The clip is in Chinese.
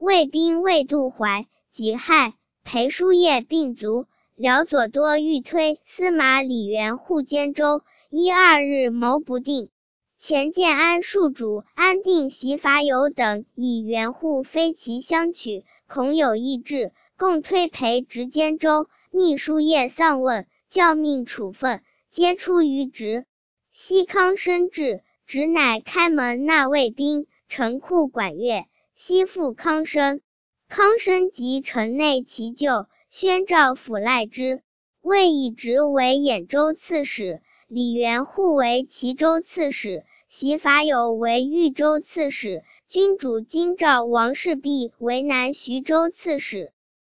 魏兵未渡淮，己亥，裴叔夜病卒。辽左多欲推司马李元护监州，1、2日谋不定。前建安戍主安定袭伐友等以元护非其相取，恐有异志，共推裴执监州。秘书夜丧问，教命处分，皆出于职。西康生至，直乃开门纳卫兵，陈库管乐，西附康生。康生及城内其旧，宣诏抚赖之。魏以职为兖州刺史，李元护为齐州刺史，袭伐友为豫州刺史，君主京兆王氏璧为南徐州刺史。